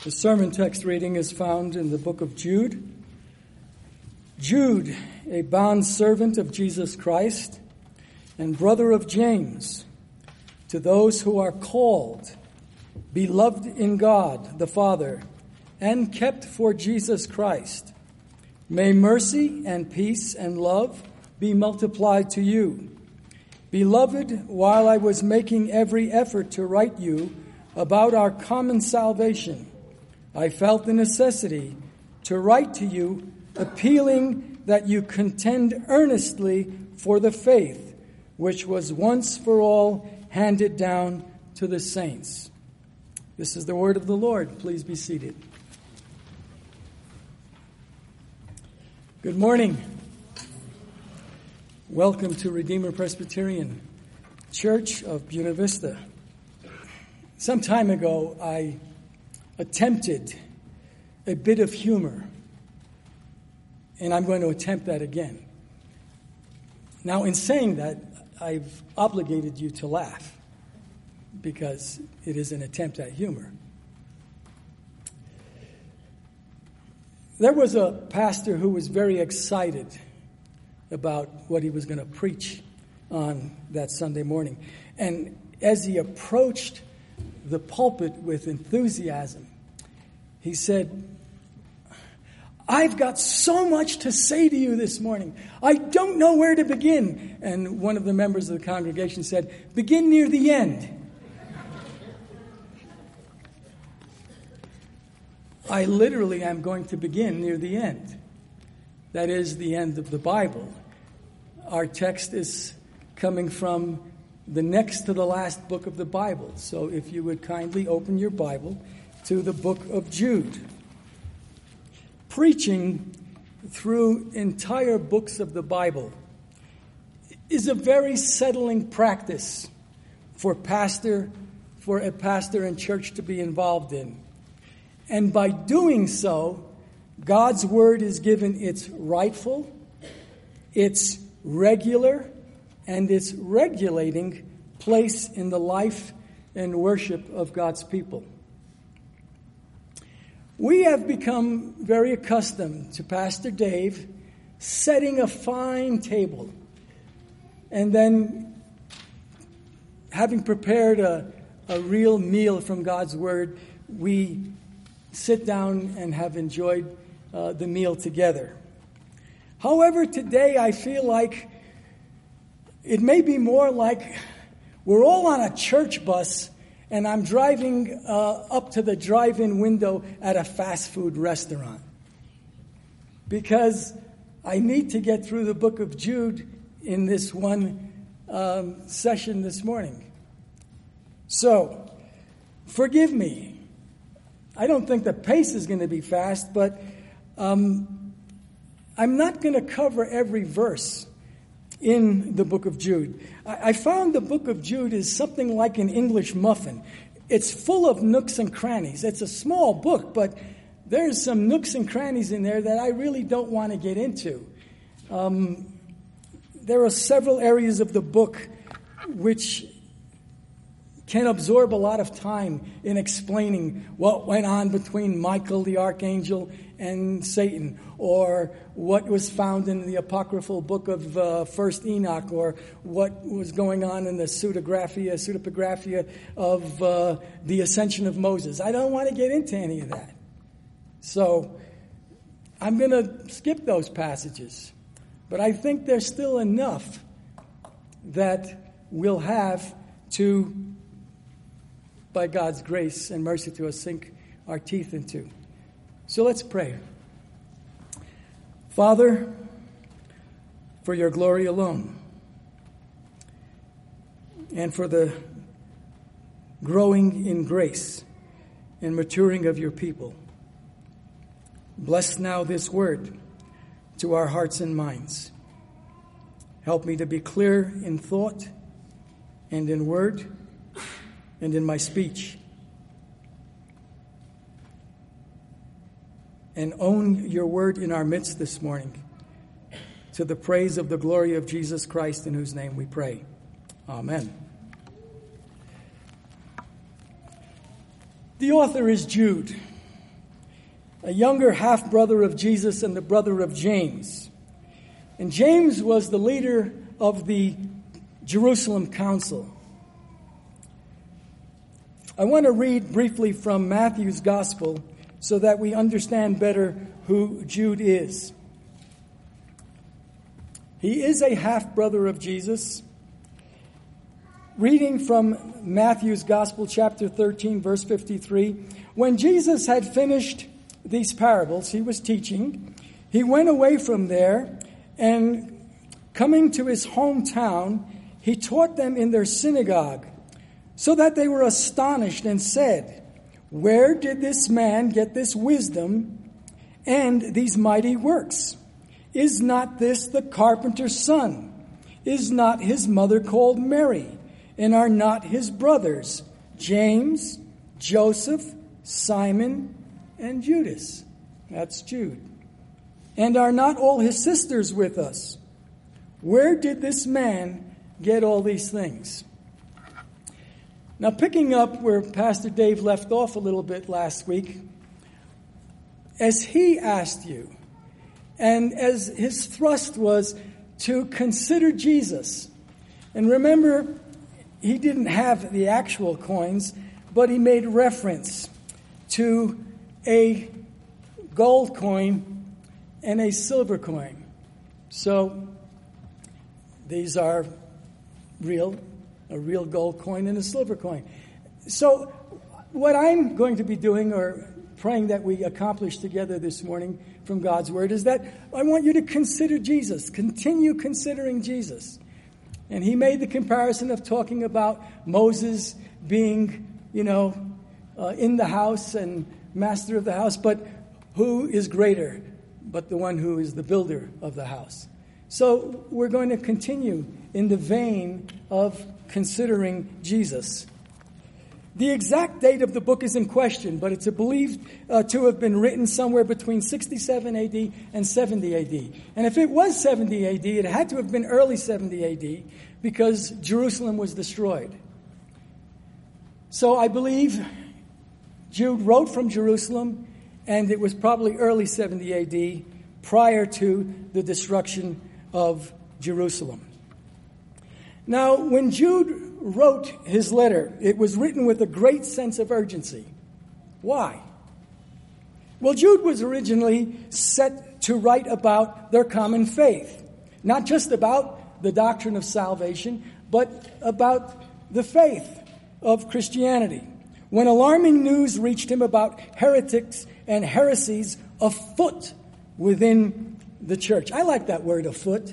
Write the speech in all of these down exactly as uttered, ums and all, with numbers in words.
The sermon text reading is found in the book of Jude. Jude, a bondservant of Jesus Christ and brother of James, to those who are called, beloved in God the Father, and kept for Jesus Christ, may mercy and peace and love be multiplied to you. Beloved, while I was making every effort to write you about our common salvation, I felt the necessity to write to you, appealing that you contend earnestly for the faith which was once for all handed down to the saints. This is the word of the Lord. Please be seated. Good morning. Welcome to Redeemer Presbyterian Church of Buena Vista. Some time ago, I attempted a bit of humor, and I'm going to attempt that again. Now, in saying that, I've obligated you to laugh because it is an attempt at humor. There was a pastor who was very excited about what he was going to preach on that Sunday morning. And as he approached the pulpit with enthusiasm, he said, "I've got so much to say to you this morning. I don't know where to begin." And one of the members of the congregation said, "Begin near the end." I literally am going to begin near the end. That is the end of the Bible. Our text is coming from the next to the last book of the Bible. So if you would kindly open your Bible to the book of Jude. Preaching through entire books of the Bible is a very settling practice for pastor, for a pastor and church to be involved in. And by doing so, God's word is given its rightful, its regular, and its regulating place in the life and worship of God's people. We have become very accustomed to Pastor Dave setting a fine table and then having prepared a, a real meal from God's word, we sit down and have enjoyed uh, the meal together. However, today I feel like it may be more like we're all on a church bus and I'm driving uh, up to the drive-in window at a fast food restaurant, because I need to get through the book of Jude in this one um, session this morning. So, forgive me. I don't think the pace is going to be fast, but um, I'm not going to cover every verse in the book of Jude. I found the book of Jude is something like an English muffin. It's full of nooks and crannies. It's a small book, but there's some nooks and crannies in there that I really don't want to get into. Um, there are several areas of the book which can absorb a lot of time in explaining what went on between Michael the archangel and Satan, or what was found in the apocryphal book of uh, First Enoch, or what was going on in the pseudegraphia, pseudepigraphia of uh, the ascension of Moses. I don't want to get into any of that. So I'm going to skip those passages. But I think there's still enough that we'll have to, by God's grace and mercy to us, sink our teeth into. So let's pray. Father, for your glory alone, and for the growing in grace and maturing of your people, bless now this word to our hearts and minds. Help me to be clear in thought and in word and in my speech, and own your word in our midst this morning, to the praise of the glory of Jesus Christ, in whose name we pray. Amen. The author is Jude. a younger half-brother of Jesus and the brother of James. And James was the leader of the Jerusalem Council. I want to read briefly from Matthew's Gospel so that we understand better who Jude is. He is a half-brother of Jesus. Reading from Matthew's Gospel, chapter thirteen, verse fifty-three. When Jesus had finished these parables, he was teaching. He went away from there, and coming to his hometown, he taught them in their synagogue, so that they were astonished and said, "Where did this man get this wisdom and these mighty works? Is not this the carpenter's son? Is not his mother called Mary? And are not his brothers James, Joseph, Simon, and Judas?" That's Jude. "And are not all his sisters with us? Where did this man get all these things?" Now, picking up where Pastor Dave left off a little bit last week, as he asked you, and as his thrust was to consider Jesus, and remember, he didn't have the actual coins, but he made reference to a gold coin and a silver coin. So these are real, a real gold coin and a silver coin. So what I'm going to be doing, or praying that we accomplish together this morning from God's Word, is that I want you to consider Jesus. Continue considering Jesus. And he made the comparison of talking about Moses being, you know, uh, in the house and master of the house, but who is greater but the one who is the builder of the house? So we're going to continue in the vein of considering Jesus. The exact date of the book is in question, but it's believed uh, to have been written somewhere between sixty-seven A D and seventy A D. And if it was seventy A D, it had to have been early seventy A D because Jerusalem was destroyed. So I believe Jude wrote from Jerusalem, and it was probably early seventy A D, prior to the destruction of Jerusalem. Now, when Jude wrote his letter, it was written with a great sense of urgency. Why? Well, Jude was originally set to write about their common faith, not just about the doctrine of salvation, but about the faith of Christianity. When alarming news reached him about heretics and heresies afoot within the church. I like that word, afoot.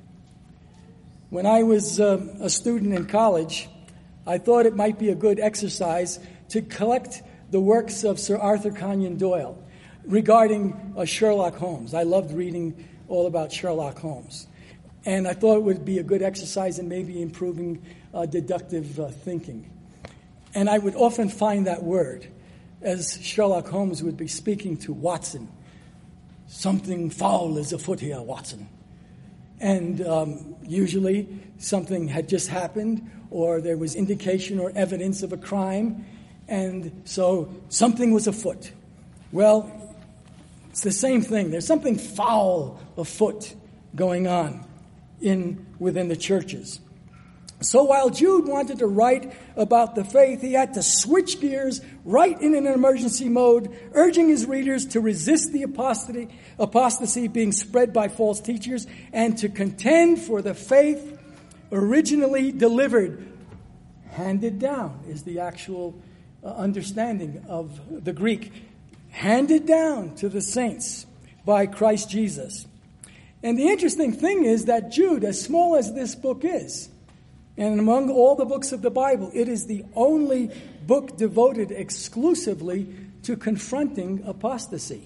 When I was uh, a student in college, I thought it might be a good exercise to collect the works of Sir Arthur Conan Doyle regarding uh, Sherlock Holmes. I loved reading all about Sherlock Holmes. And I thought it would be a good exercise in maybe improving uh, deductive uh, thinking. And I would often find that word as Sherlock Holmes would be speaking to Watson. "Something foul is afoot here, Watson." And um, usually something had just happened, or there was indication or evidence of a crime, and so something was afoot. Well, it's the same thing. There's something foul afoot going on in within the churches. So while Jude wanted to write about the faith, he had to switch gears, write in an emergency mode, urging his readers to resist the apostasy, apostasy being spread by false teachers, and to contend for the faith originally delivered. Handed down is the actual uh, understanding of the Greek. Handed down to the saints by Christ Jesus. And the interesting thing is that Jude, as small as this book is, and among all the books of the Bible, it is the only book devoted exclusively to confronting apostasy.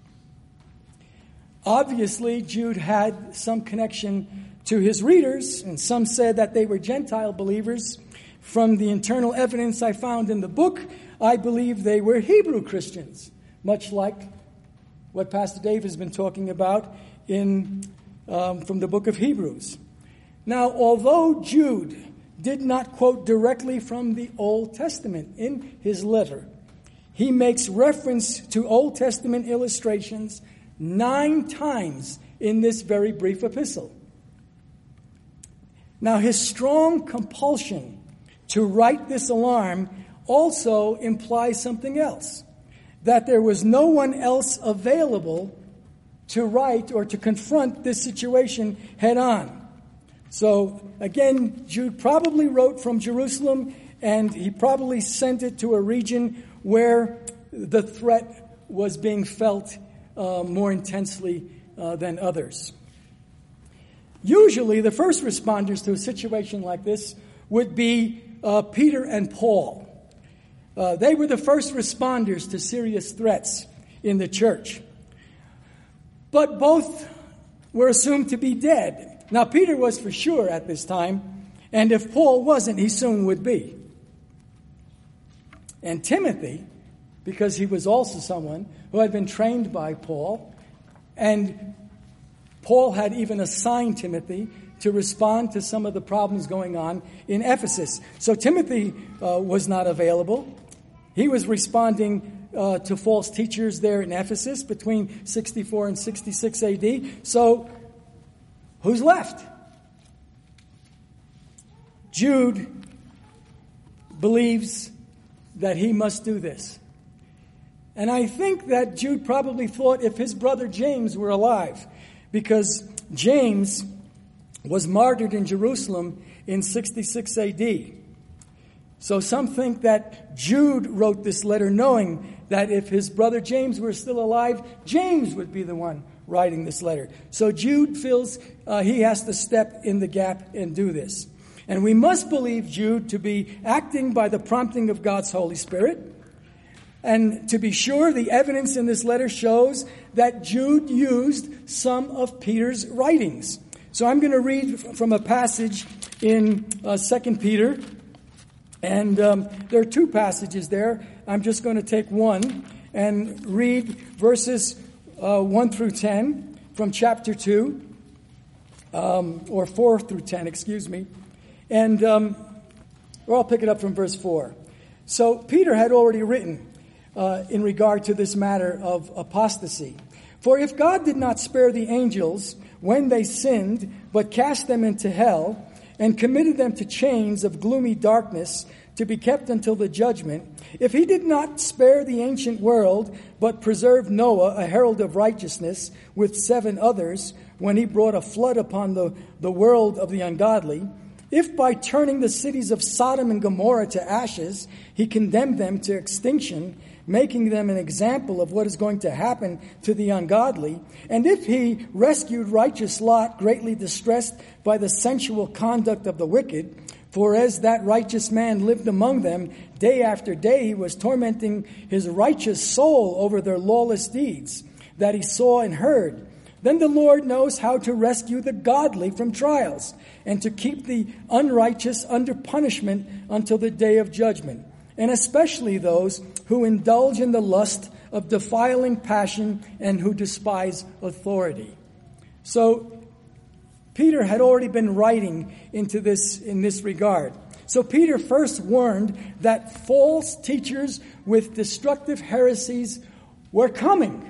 Obviously, Jude had some connection to his readers, and some said that they were Gentile believers. From the internal evidence I found in the book, I believe they were Hebrew Christians, much like what Pastor Dave has been talking about in um, from the book of Hebrews. Now, although Jude did not quote directly from the Old Testament in his letter, he makes reference to Old Testament illustrations nine times in this very brief epistle. Now, his strong compulsion to write this alarm also implies something else, that there was no one else available to write or to confront this situation head on. So, again, Jude probably wrote from Jerusalem, and he probably sent it to a region where the threat was being felt uh, more intensely uh, than others. Usually, the first responders to a situation like this would be uh, Peter and Paul. Uh, they were the first responders to serious threats in the church. But both were assumed to be dead. Now, Peter was for sure at this time, and if Paul wasn't, he soon would be. And Timothy, because he was also someone who had been trained by Paul, and Paul had even assigned Timothy to respond to some of the problems going on in Ephesus. So Timothy uh, was not available. He was responding uh, to false teachers there in Ephesus between sixty-four and sixty-six A D. So who's left? Jude believes that he must do this. And I think that Jude probably thought if his brother James were alive, because James was martyred in Jerusalem in sixty-six A D. So some think that Jude wrote this letter knowing that if his brother James were still alive, James would be the one writing this letter. So Jude feels uh, he has to step in the gap and do this. And we must believe Jude to be acting by the prompting of God's Holy Spirit. And to be sure, the evidence in this letter shows that Jude used some of Peter's writings. So I'm going to read from a passage in uh, Second Peter. And um, there are two passages there. I'm just going to take one and read verses uh, one through ten from chapter two, um, or four through ten, excuse me. And um, or I'll pick it up from verse four. So Peter had already written uh, in regard to this matter of apostasy. For if God did not spare the angels when they sinned, but cast them into hell, and committed them to chains of gloomy darkness to be kept until the judgment, if he did not spare the ancient world, but preserved Noah, a herald of righteousness, with seven others, when he brought a flood upon the, the world of the ungodly, if by turning the cities of Sodom and Gomorrah to ashes, he condemned them to extinction, making them an example of what is going to happen to the ungodly, and if he rescued righteous Lot, greatly distressed by the sensual conduct of the wicked, for as that righteous man lived among them, day after day he was tormenting his righteous soul over their lawless deeds that he saw and heard, then the Lord knows how to rescue the godly from trials, and to keep the unrighteous under punishment until the day of judgment, and especially those who indulge in the lust of defiling passion and who despise authority. So Peter had already been writing into this in this regard. So Peter first warned that false teachers with destructive heresies were coming.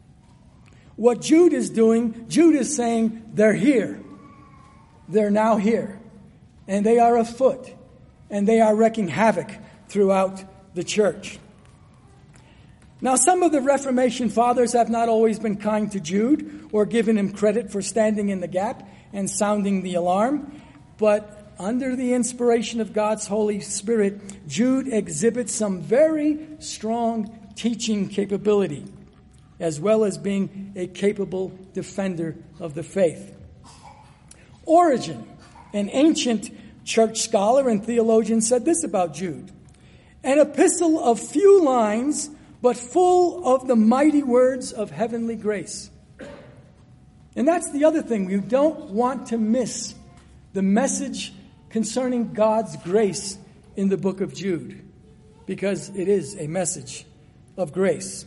What Jude is doing, Jude is saying they're here. They're now here. And they are afoot. And they are wreaking havoc throughout the church. Now, some of the Reformation fathers have not always been kind to Jude or given him credit for standing in the gap and sounding the alarm. But under the inspiration of God's Holy Spirit, Jude exhibits some very strong teaching capability, as well as being a capable defender of the faith. Origen, an ancient church scholar and theologian, said this about Jude: an epistle of few lines, but full of the mighty words of heavenly grace. And that's the other thing. We don't want to miss the message concerning God's grace in the book of Jude, because it is a message of grace.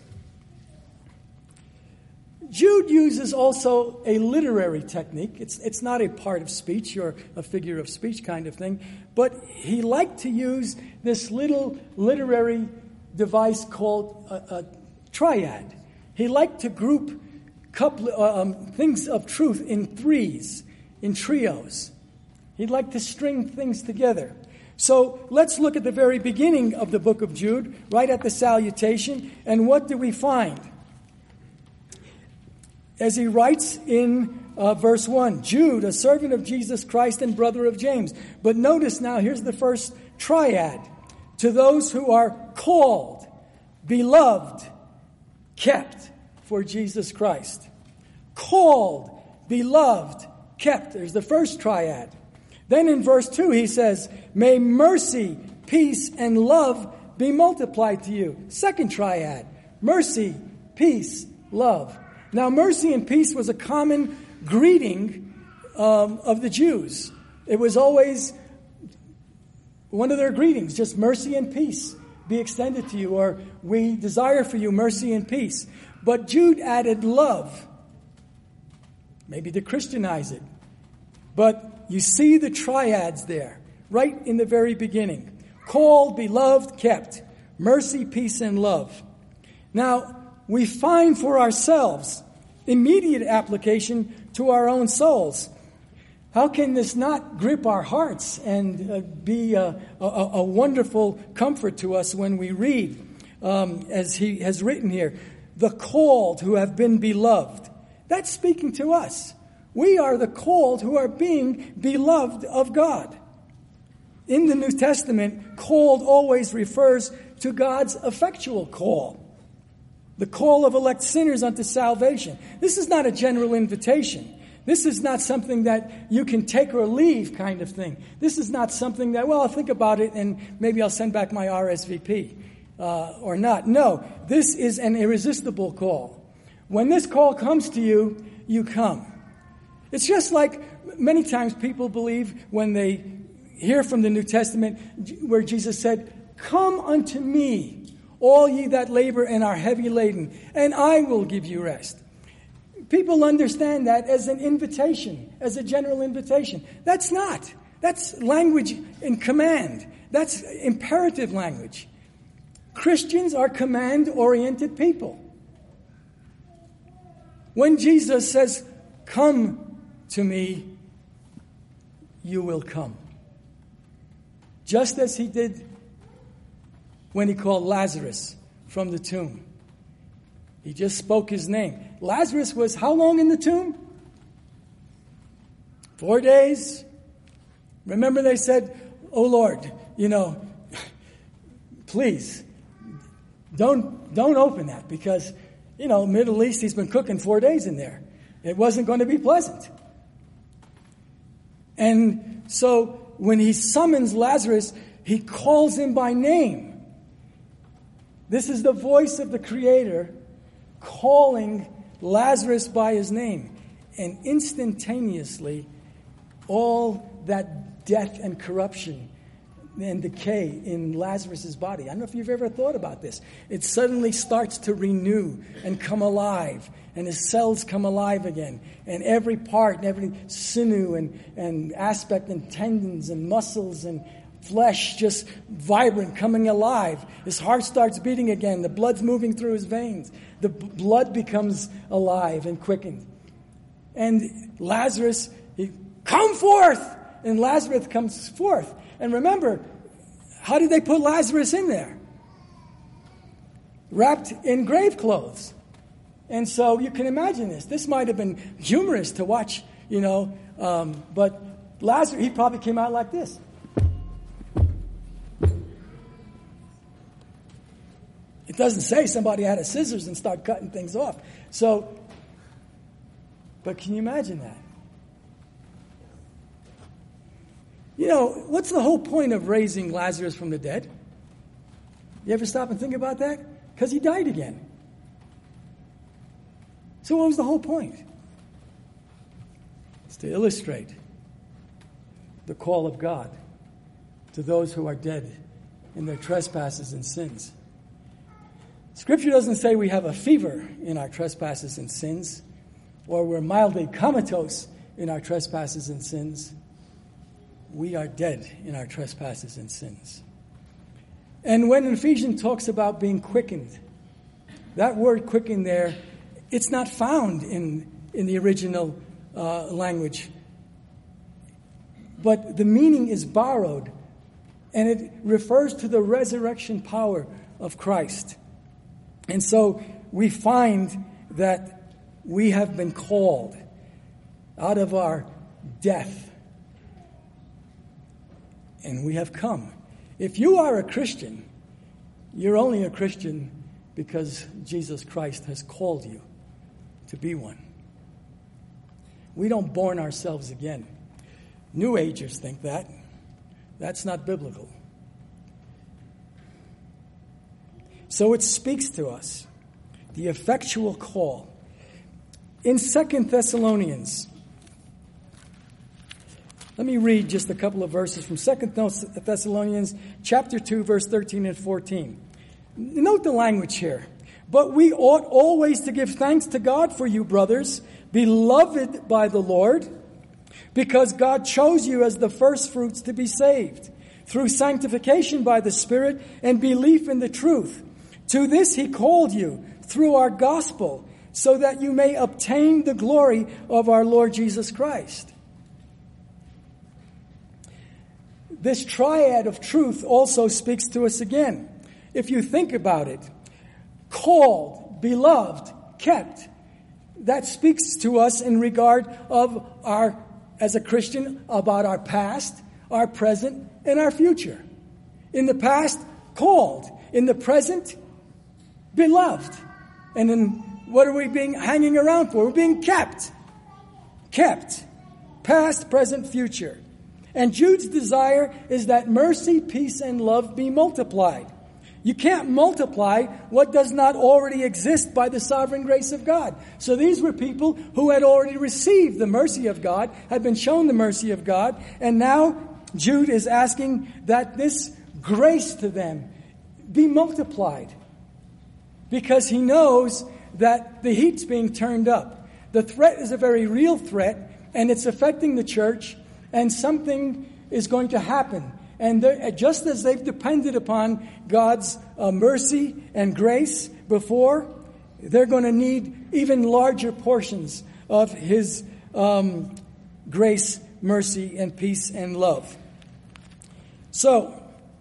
Jude uses also a literary technique. It's, it's not a part of speech or a figure of speech kind of thing, but he liked to use this little literary device called a, a triad. He liked to group couple, uh, um, things of truth in threes, in trios. He'd like to string things together. So let's look at the very beginning of the book of Jude, right at the salutation, and what do we find? As he writes in uh, verse one, Jude, a servant of Jesus Christ and brother of James. But notice now, here's the first triad. To those who are called, beloved, kept for Jesus Christ. Called, beloved, kept. There's the first triad. Then in verse two he says, may mercy, peace, and love be multiplied to you. Second triad. Mercy, peace, love. Now mercy and peace was a common greeting um, of the Jews. It was always one of their greetings, just mercy and peace be extended to you, or we desire for you mercy and peace. But Jude added love, maybe to Christianize it. But you see the triads there, right in the very beginning. Called, beloved, kept. Mercy, peace, and love. Now, we find for ourselves immediate application to our own souls. How can this not grip our hearts and uh, be a, a, a wonderful comfort to us when we read, um, as he has written here, the called who have been beloved? That's speaking to us. We are the called who are being beloved of God. In the New Testament, called always refers to God's effectual call. The call of elect sinners unto salvation. This is not a general invitation. This is not something that you can take or leave kind of thing. This is not something that, well, I'll think about it and maybe I'll send back my R S V P uh, or not. No, this is an irresistible call. When this call comes to you, you come. It's just like many times people believe when they hear from the New Testament where Jesus said, come unto me, all ye that labor and are heavy laden, and I will give you rest. People understand that as an invitation, as a general invitation. That's not. That's language in command. That's imperative language. Christians are command-oriented people. When Jesus says, come to me, you will come. Just as he did when he called Lazarus from the tomb. He just spoke his name. Lazarus was how long in the tomb? Four days. Remember they said, oh Lord, you know, please, don't don't open that because, you know, Middle East, he's been cooking four days in there. It wasn't going to be pleasant. And so when he summons Lazarus, he calls him by name. This is the voice of the Creator calling Lazarus by his name. And instantaneously, all that death and corruption and decay in Lazarus' body. I don't know if you've ever thought about this. It suddenly starts to renew and come alive. And his cells come alive again. And every part and every sinew and, and aspect and tendons and muscles and flesh just vibrant, coming alive. His heart starts beating again. The blood's moving through his veins. The b- blood becomes alive and quickened. And Lazarus, he, come forth! And Lazarus comes forth. And remember, how did they put Lazarus in there? Wrapped in grave clothes. And so you can imagine this. This might have been humorous to watch, you know, um, but Lazarus, he probably came out like this. It doesn't say somebody had a scissors and start cutting things off. So, but can you imagine that? You know, what's the whole point of raising Lazarus from the dead? You ever stop and think about that? Because he died again. So what was the whole point? It's to illustrate the call of God to those who are dead in their trespasses and sins. Scripture doesn't say we have a fever in our trespasses and sins, or we're mildly comatose in our trespasses and sins. We are dead in our trespasses and sins. And when Ephesians talks about being quickened, that word quickened there, it's not found in, in the original uh, language. But the meaning is borrowed, and it refers to the resurrection power of Christ. And so we find that we have been called out of our death, and we have come. If you are a Christian, you're only a Christian because Jesus Christ has called you to be one. We don't born ourselves again. New Agers think that. That's not biblical. So it speaks to us, the effectual call. In Second Thessalonians, let me read just a couple of verses from Second Thessalonians chapter two, verse thirteen and fourteen. Note the language here. But we ought always to give thanks to God for you, brothers, beloved by the Lord, because God chose you as the first fruits to be saved, through sanctification by the Spirit and belief in the truth. To this he called you through our gospel, so that you may obtain the glory of our Lord Jesus Christ. This triad of truth also speaks to us again. If you think about it, called, beloved, kept, that speaks to us in regard of our, as a Christian, about our past, our present, and our future. In the past, called. In the present, beloved. And then what are we being hanging around for? We're being kept. Kept. Past, present, future. And Jude's desire is that mercy, peace, and love be multiplied. You can't multiply what does not already exist by the sovereign grace of God. So these were people who had already received the mercy of God, had been shown the mercy of God, and now Jude is asking that this grace to them be multiplied, because he knows that the heat's being turned up. The threat is a very real threat, and it's affecting the church, and something is going to happen. And just as they've depended upon God's uh, mercy and grace before, they're going to need even larger portions of His um, grace, mercy, and peace and love. So,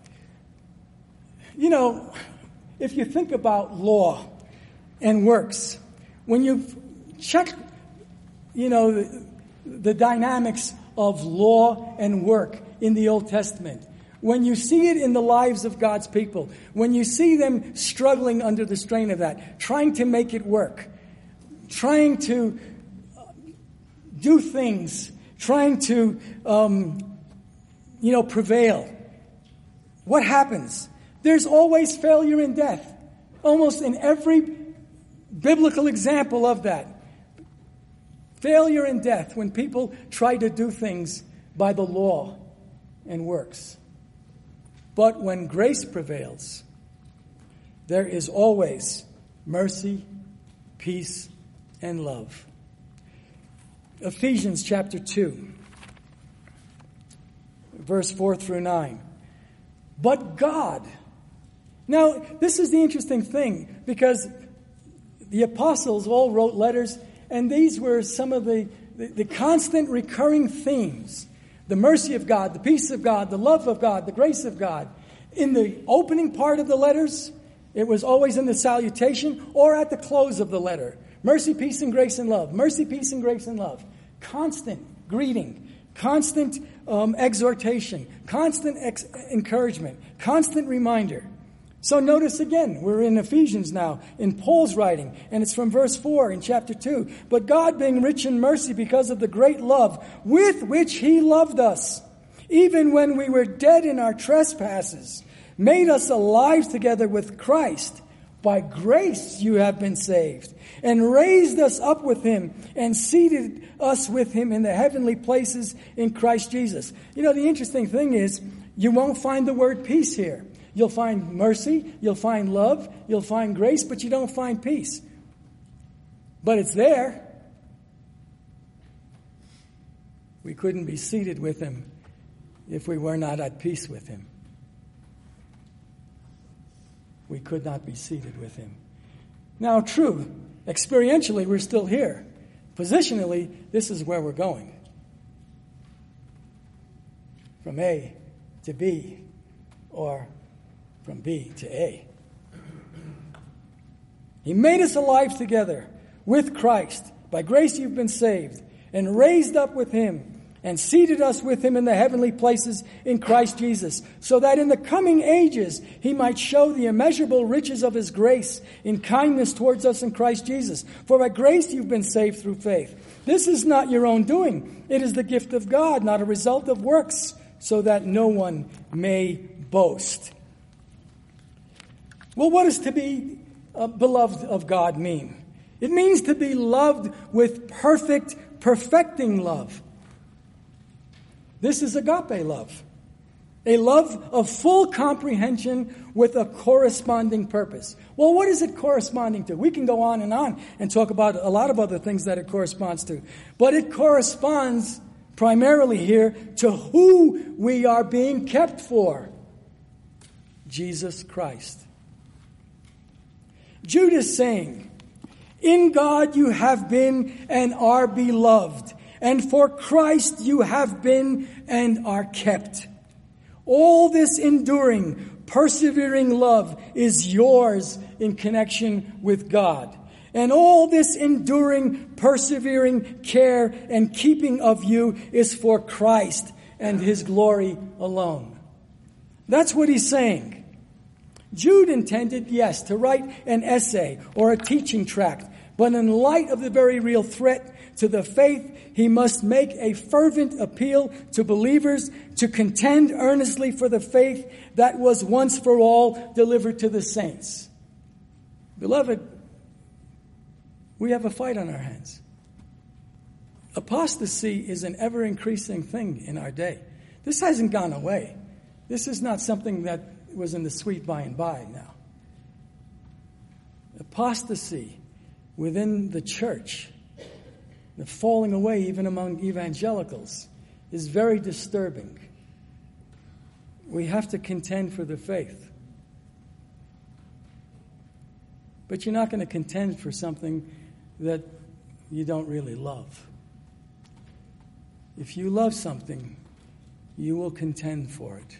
you know, if you think about law and works, when you check, you know, the, the dynamics of law and work in the Old Testament, when you see it in the lives of God's people, when you see them struggling under the strain of that, trying to make it work, trying to do things, trying to, um, you know, prevail, what happens? There's always failure and death, almost in every biblical example of that. Failure and death when people try to do things by the law and works. But when grace prevails, there is always mercy, peace, and love. Ephesians chapter two, verse four through nine. But God. Now, this is the interesting thing, because the apostles all wrote letters, and these were some of the, the, the constant recurring themes. The mercy of God, the peace of God, the love of God, the grace of God. In the opening part of the letters, it was always in the salutation or at the close of the letter. Mercy, peace, and grace and love. Mercy, peace, and grace and love. Constant greeting, constant um, exhortation, constant ex- encouragement, constant reminder. So notice again, we're in Ephesians now, in Paul's writing, and it's from verse four in chapter two. But God, being rich in mercy because of the great love with which He loved us, even when we were dead in our trespasses, made us alive together with Christ. By grace you have been saved, and raised us up with Him, and seated us with Him in the heavenly places in Christ Jesus. You know, the interesting thing is, you won't find the word peace here. You'll find mercy, you'll find love, you'll find grace, but you don't find peace. But it's there. We couldn't be seated with Him if we were not at peace with Him. we could not be seated with him. Now, true, experientially, we're still here. Positionally, this is where we're going. From A to B, or from B to A. He made us alive together with Christ. By grace you've been saved, and raised up with him, and seated us with him in the heavenly places in Christ Jesus, so that in the coming ages he might show the immeasurable riches of his grace in kindness towards us in Christ Jesus. For by grace you've been saved through faith. This is not your own doing. It is the gift of God, not a result of works, so that no one may boast. Well, what does to be uh, beloved of God mean? It means to be loved with perfect, perfecting love. This is agape love. A love of full comprehension with a corresponding purpose. Well, what is it corresponding to? We can go on and on and talk about a lot of other things that it corresponds to. But it corresponds primarily here to who we are being kept for. Jesus Christ. Jude is saying, in God you have been and are beloved, and for Christ you have been and are kept. All this enduring, persevering love is yours in connection with God. And all this enduring, persevering care and keeping of you is for Christ and his glory alone. That's what he's saying. Jude intended, yes, to write an essay or a teaching tract, but in light of the very real threat to the faith, he must make a fervent appeal to believers to contend earnestly for the faith that was once for all delivered to the saints. Beloved, we have a fight on our hands. Apostasy is an ever-increasing thing in our day. This hasn't gone away. This is not something that was in the sweet by and by now. Apostasy within the church, the falling away even among evangelicals, is very disturbing. We have to contend for the faith. But you're not going to contend for something that you don't really love. If you love something, you will contend for it.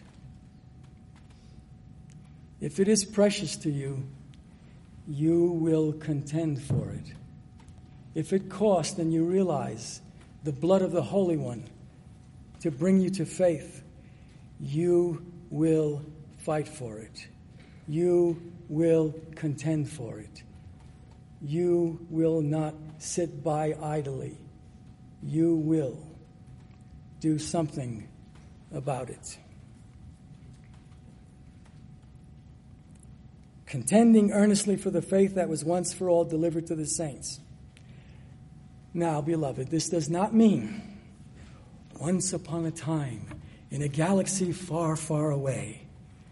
If it is precious to you, you will contend for it. If it costs and you realize the blood of the Holy One to bring you to faith, you will fight for it. You will contend for it. You will not sit by idly. You will do something about it. Contending earnestly for the faith that was once for all delivered to the saints. Now, beloved, this does not mean once upon a time in a galaxy far, far away.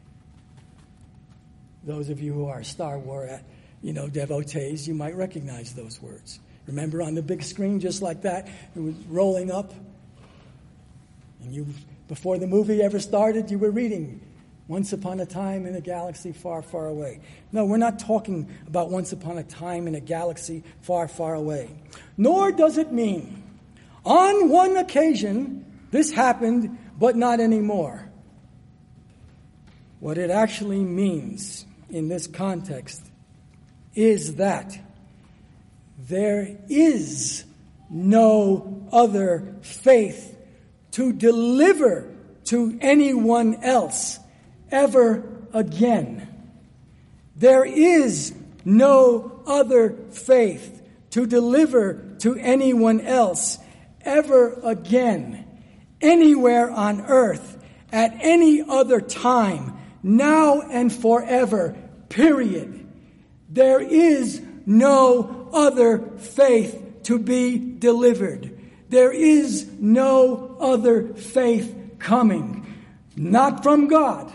Those of you who are Star Wars, you know, devotees, you might recognize those words. Remember on the big screen, just like that, it was rolling up. And you, before the movie ever started, you were reading once upon a time in a galaxy far, far away. No, we're not talking about once upon a time in a galaxy far, far away. Nor does it mean, on one occasion, this happened, but not anymore. What it actually means in this context is that there is no other faith to deliver to anyone else ever again. There is no other faith to deliver to anyone else ever again, anywhere on earth, at any other time, now and forever, period. There is no other faith to be delivered. There is no other faith coming, not from God.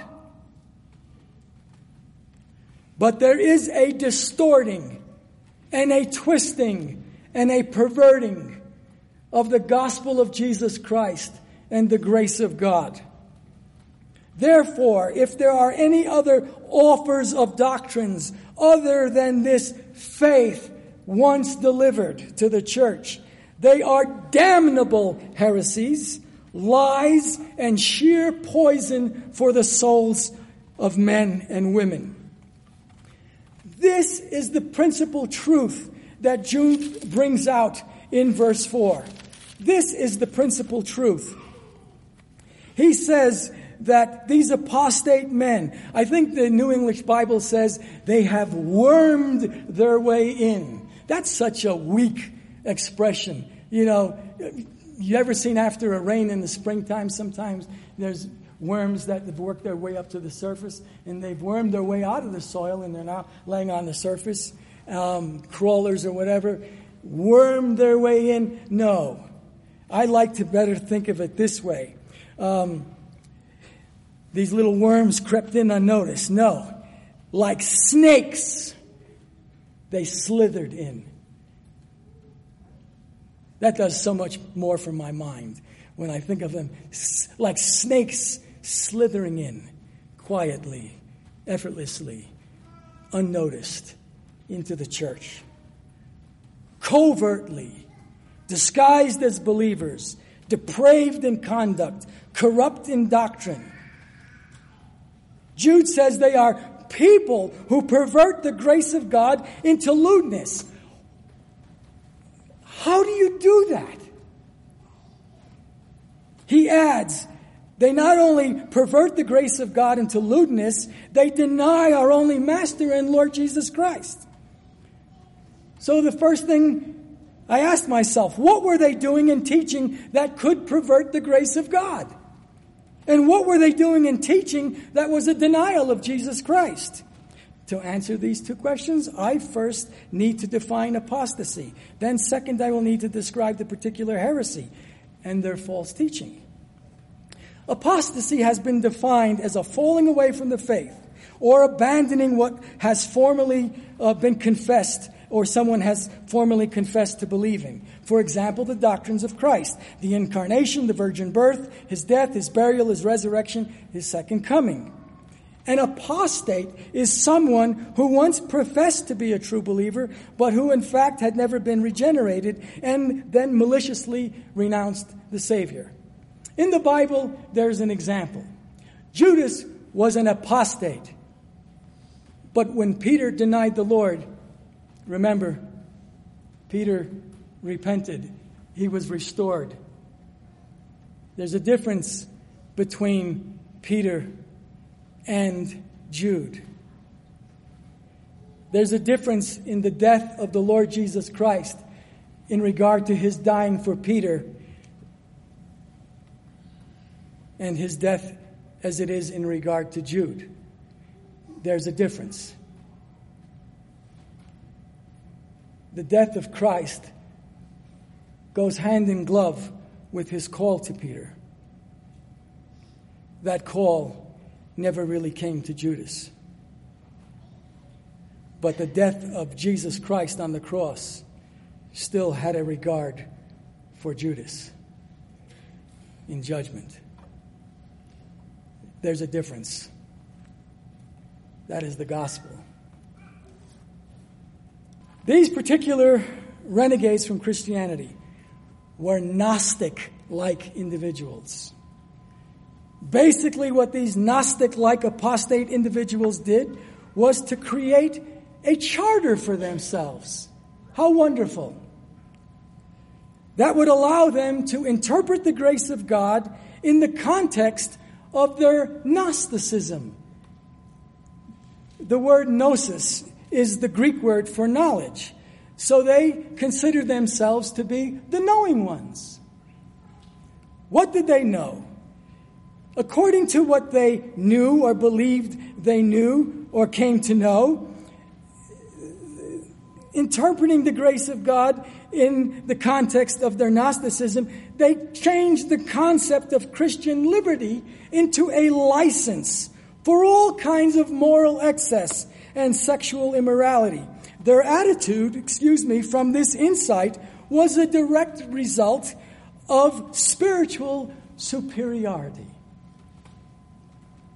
But there is a distorting and a twisting and a perverting of the gospel of Jesus Christ and the grace of God. Therefore, if there are any other offers of doctrines other than this faith once delivered to the church, they are damnable heresies, lies, and sheer poison for the souls of men and women. This is the principal truth that Jude brings out in verse four. This is the principal truth. He says that these apostate men, I think the New English Bible says they have wormed their way in. That's such a weak expression. You know, you ever seen after a rain in the springtime, sometimes there's worms that have worked their way up to the surface, and they've wormed their way out of the soil, and they're now laying on the surface, um, crawlers or whatever, wormed their way in. No. I like to better think of it this way. Um, these little worms crept in unnoticed. No. Like snakes, they slithered in. That does so much more for my mind when I think of them like snakes slithering in quietly, effortlessly, unnoticed into the church. Covertly, disguised as believers, depraved in conduct, corrupt in doctrine. Jude says they are people who pervert the grace of God into lewdness. How do you do that? He adds, they not only pervert the grace of God into lewdness, they deny our only Master and Lord Jesus Christ. So the first thing I asked myself, what were they doing in teaching that could pervert the grace of God? And what were they doing in teaching that was a denial of Jesus Christ? To answer these two questions, I first need to define apostasy. Then second, I will need to describe the particular heresy and their false teaching. Apostasy has been defined as a falling away from the faith or abandoning what has formerly uh, been confessed or someone has formally confessed to believing. For example, the doctrines of Christ, the incarnation, the virgin birth, his death, his burial, his resurrection, his second coming. An apostate is someone who once professed to be a true believer, but who in fact had never been regenerated and then maliciously renounced the Savior. In the Bible, there's an example. Judas was an apostate. But when Peter denied the Lord, remember, Peter repented. He was restored. There's a difference between Peter and Jude. There's a difference in the death of the Lord Jesus Christ in regard to his dying for Peter and his death as it is in regard to Jude. There's a difference. The death of Christ goes hand in glove with his call to Peter. That call never really came to Judas. But the death of Jesus Christ on the cross still had a regard for Judas in judgment. There's a difference. That is the gospel. These particular renegades from Christianity were Gnostic-like individuals. Basically, what these Gnostic-like apostate individuals did was to create a charter for themselves. How wonderful. That would allow them to interpret the grace of God in the context of their Gnosticism. The word gnosis is the Greek word for knowledge. So they consider themselves to be the knowing ones. What did they know? According to what they knew or believed they knew or came to know, interpreting the grace of God in the context of their Gnosticism, they changed the concept of Christian liberty into a license for all kinds of moral excess and sexual immorality. Their attitude, excuse me, from this insight was a direct result of spiritual superiority.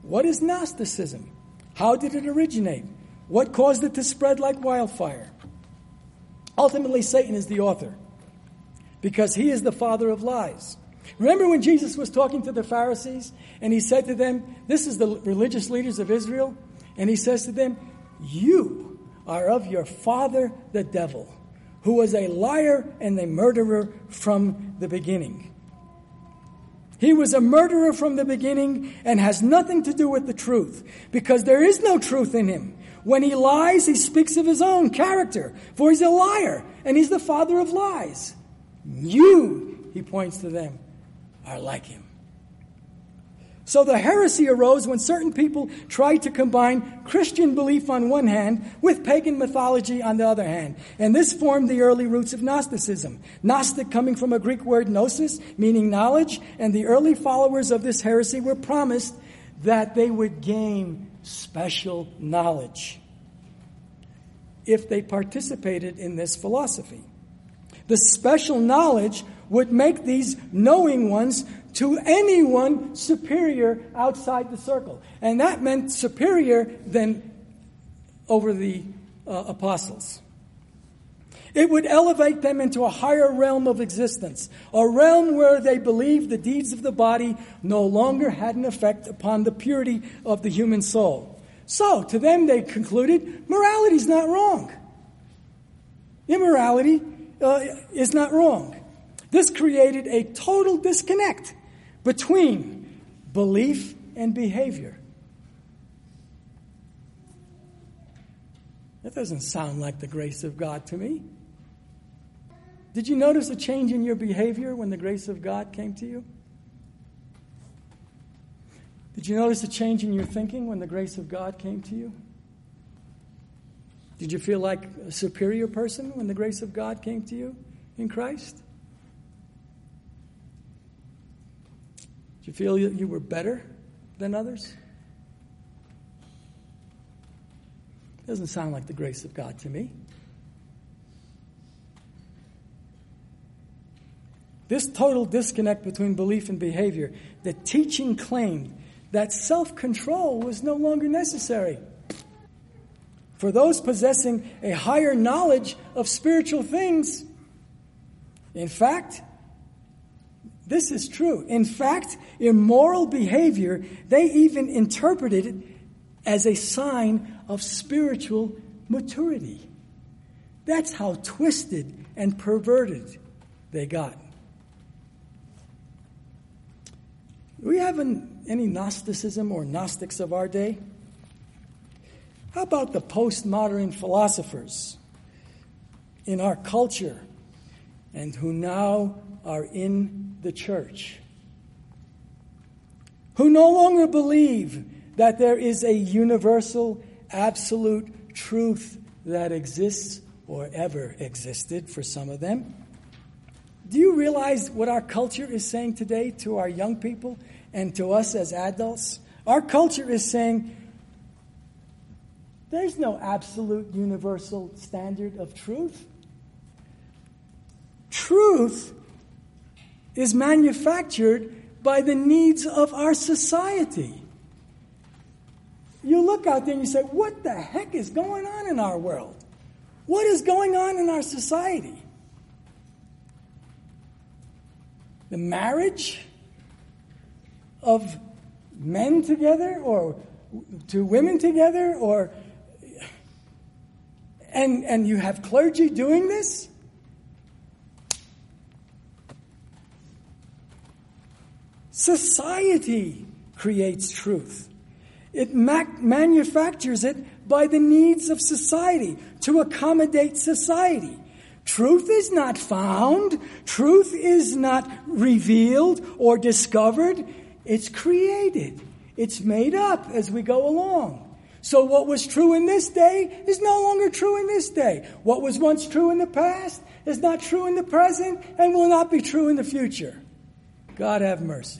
What is Gnosticism? How did it originate? What caused it to spread like wildfire? Ultimately, Satan is the author, because he is the father of lies. Remember when Jesus was talking to the Pharisees, and he said to them, this is the religious leaders of Israel, and he says to them, you are of your father the devil, who was a liar and a murderer from the beginning. He was a murderer from the beginning and has nothing to do with the truth, because there is no truth in him. When he lies, he speaks of his own character, for he's a liar, and he's the father of lies. You, he points to them, are like him. So the heresy arose when certain people tried to combine Christian belief on one hand with pagan mythology on the other hand. And this formed the early roots of Gnosticism. Gnostic coming from a Greek word gnosis, meaning knowledge, and the early followers of this heresy were promised that they would gain special knowledge if they participated in this philosophy. The special knowledge would make these knowing ones to anyone superior outside the circle. And that meant superior than over the uh, apostles. It would elevate them into a higher realm of existence, a realm where they believed the deeds of the body no longer had an effect upon the purity of the human soul. So, to them, they concluded, morality is not wrong. Immorality uh, is not wrong. This created a total disconnect between belief and behavior. That doesn't sound like the grace of God to me. Did you notice a change in your behavior when the grace of God came to you? Did you notice a change in your thinking when the grace of God came to you? Did you feel like a superior person when the grace of God came to you in Christ? Did you feel you were better than others? Doesn't sound like the grace of God to me. This total disconnect between belief and behavior, the teaching claimed that self-control was no longer necessary. For those possessing a higher knowledge of spiritual things, in fact, this is true. In fact, immoral behavior, they even interpreted it as a sign of spiritual maturity. That's how twisted and perverted they got. Do we have an, any Gnosticism or Gnostics of our day? How about the postmodern philosophers in our culture and who now are in the church, who no longer believe that there is a universal, absolute truth that exists or ever existed for some of them? Do you realize what our culture is saying today to our young people and to us as adults? Our culture is saying there's no absolute universal standard of truth. Truth is manufactured by the needs of our society. You look out there and you say, what the heck is going on in our world? What is going on in our society? The marriage of men together or two women together, or and and you have clergy doing this? Society creates truth. It mac- manufactures it by the needs of society to accommodate society. Truth is not found. Truth is not revealed or discovered. It's created. It's made up as we go along. So what was true in this day is no longer true in this day. What was once true in the past is not true in the present and will not be true in the future. God have mercy.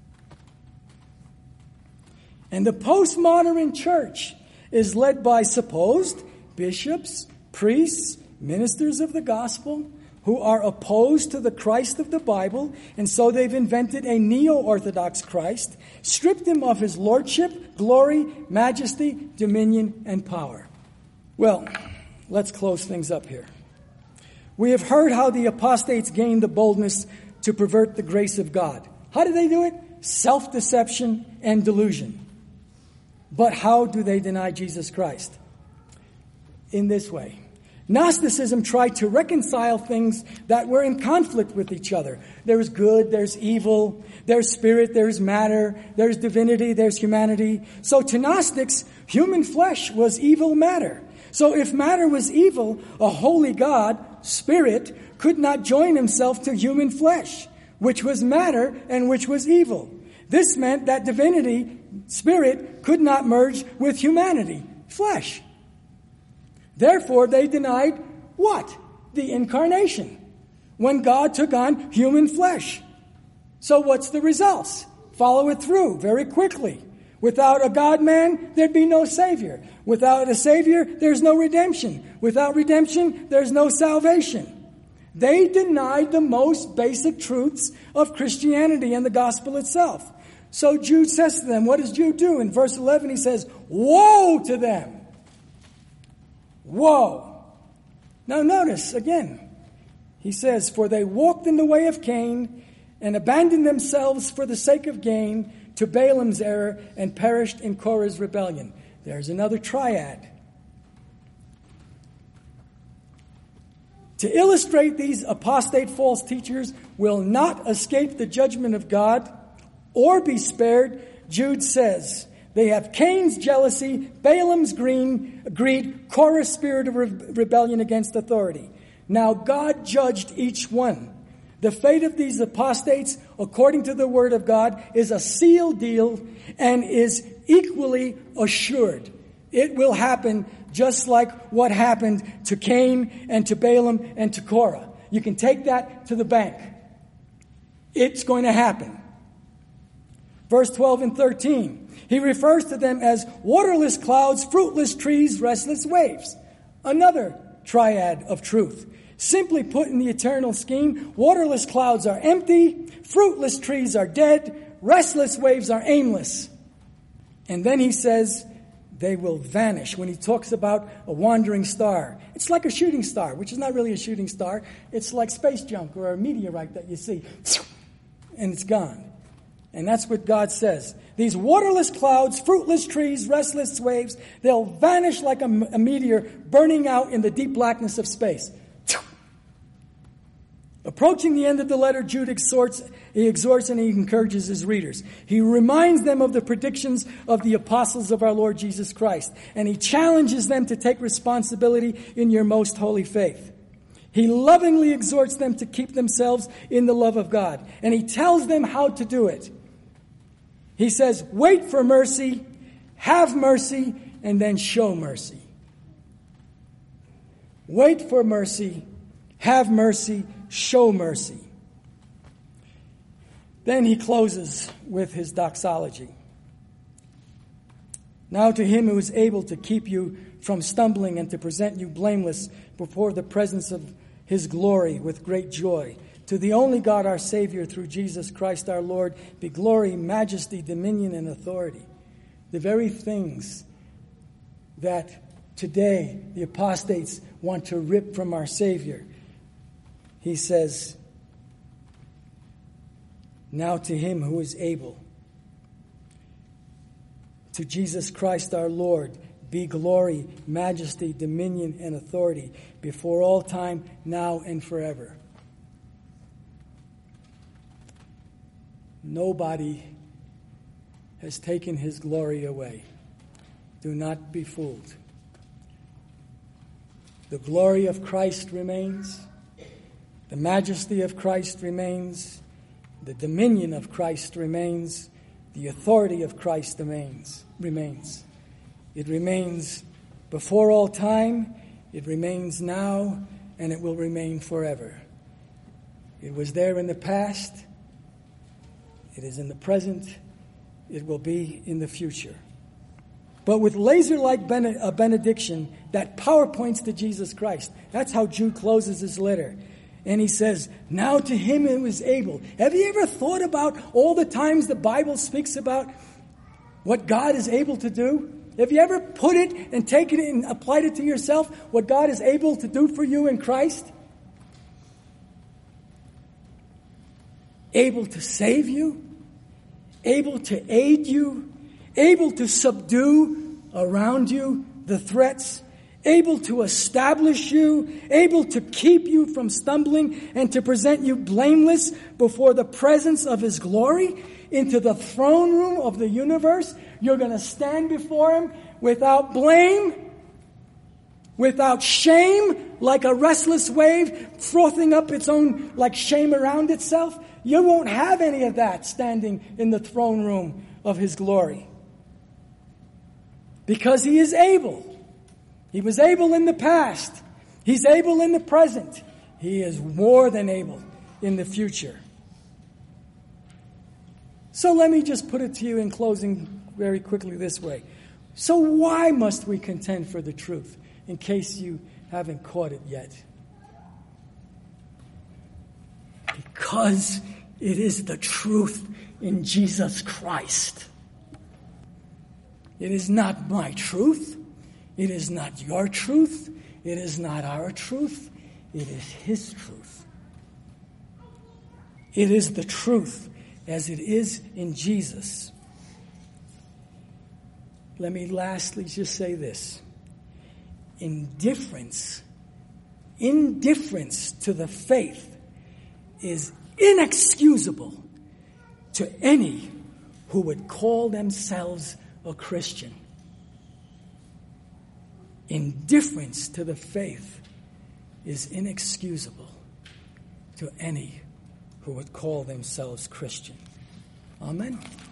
And the postmodern church is led by supposed bishops, priests, ministers of the gospel, who are opposed to the Christ of the Bible, and so they've invented a neo-Orthodox Christ, stripped him of his lordship, glory, majesty, dominion, and power. Well, let's close things up here. We have heard how the apostates gained the boldness to pervert the grace of God. How do they do it? Self-deception and delusion. But how do they deny Jesus Christ? In this way. Gnosticism tried to reconcile things that were in conflict with each other. There's good, there's evil, there's spirit, there's matter, there's divinity, there's humanity. So to Gnostics, human flesh was evil matter. So if matter was evil, a holy God, spirit, could not join himself to human flesh, which was matter and which was evil. This meant that divinity, spirit, could not merge with humanity, flesh. Therefore, they denied what? The incarnation, when God took on human flesh. So what's the results? Follow it through very quickly. Without a God-man, there'd be no Savior. Without a Savior, there's no redemption. Without redemption, there's no salvation. They denied the most basic truths of Christianity and the gospel itself. So Jude says to them, what does Jude do? In verse eleven, he says, woe to them! Woe! Now notice, again, he says, for they walked in the way of Cain and abandoned themselves for the sake of gain to Balaam's error and perished in Korah's rebellion. There's another triad. To illustrate these apostate false teachers will not escape the judgment of God or be spared, Jude says, they have Cain's jealousy, Balaam's green, greed, Korah's spirit of re- rebellion against authority. Now God judged each one. The fate of these apostates, according to the word of God, is a sealed deal and is equally assured. It will happen just like what happened to Cain and to Balaam and to Korah. You can take that to the bank. It's going to happen. Verse twelve and thirteen. He refers to them as waterless clouds, fruitless trees, restless waves. Another triad of truth. Simply put in the eternal scheme, waterless clouds are empty, fruitless trees are dead, restless waves are aimless. And then he says, they will vanish when he talks about a wandering star. It's like a shooting star, which is not really a shooting star. It's like space junk or a meteorite that you see, and it's gone. And that's what God says. These waterless clouds, fruitless trees, restless waves, they'll vanish like a, a meteor burning out in the deep blackness of space. Approaching the end of the letter, Jude exhorts, he exhorts and he encourages his readers. He reminds them of the predictions of the apostles of our Lord Jesus Christ, and he challenges them to take responsibility in your most holy faith. He lovingly exhorts them to keep themselves in the love of God, and he tells them how to do it. He says, wait for mercy, have mercy, and then show mercy. Wait for mercy, have mercy, show mercy. Then he closes with his doxology. Now to him who is able to keep you from stumbling and to present you blameless before the presence of his glory with great joy. To the only God our Savior through Jesus Christ our Lord be glory, majesty, dominion, and authority. The very things that today the apostates want to rip from our Savior. He says, now to him who is able, to Jesus Christ our Lord, be glory, majesty, dominion, and authority before all time, now and forever. Nobody has taken his glory away. Do not be fooled. The glory of Christ remains. The majesty of Christ remains. The dominion of Christ remains. The authority of Christ remains. remains. It remains before all time. It remains now, and it will remain forever. It was there in the past. It is in the present. It will be in the future. But with laser-like bene- a benediction that power points to Jesus Christ. That's how Jude closes his letter. And he says, now to him who is able. Have you ever thought about all the times the Bible speaks about what God is able to do? Have you ever put it and taken it and applied it to yourself? What God is able to do for you in Christ? Able to save you. Able to aid you. Able to subdue around you the threats. Able to establish you, able to keep you from stumbling, and to present you blameless before the presence of his glory into the throne room of the universe. You're going to stand before him without blame, without shame, like a restless wave frothing up its own, like shame around itself. You won't have any of that standing in the throne room of his glory. Because he is able. He was able in the past. He's able in the present. He is more than able in the future. So let me just put it to you in closing very quickly this way. So why must we contend for the truth, in case you haven't caught it yet? Because it is the truth in Jesus Christ. It is not my truth. It is not your truth. It is not our truth. It is his truth. It is the truth as it is in Jesus. Let me lastly just say this. Indifference, indifference to the faith is inexcusable to any who would call themselves a Christian. Indifference to the faith is inexcusable to any who would call themselves Christian. Amen.